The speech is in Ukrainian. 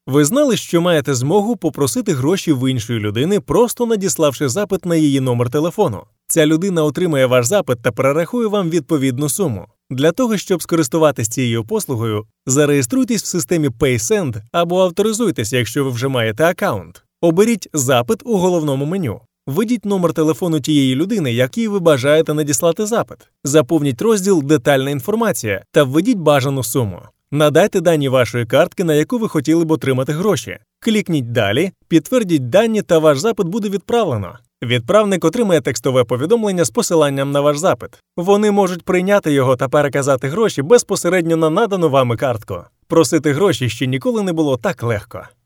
Ви знали, що маєте змогу попросити гроші в іншої людини, просто надіславши запит на її номер телефону. Ця людина отримає ваш запит та перерахує вам відповідну суму. Для того, щоб скористуватись цією послугою, зареєструйтесь в системі PaySend або авторизуйтеся, якщо ви вже маєте аккаунт. Оберіть «Запит» у головному меню. Введіть номер телефону тієї людини, якій ви бажаєте надіслати запит. Заповніть розділ «Детальна інформація» та введіть бажану суму. Надайте дані вашої картки, на яку ви хотіли б отримати гроші. Клікніть «Далі», підтвердіть дані та ваш запит буде відправлено. Відправник отримає текстове повідомлення з посиланням на ваш запит. Вони можуть прийняти його та переказати гроші безпосередньо на надану вами картку. Просити гроші ще ніколи не було так легко.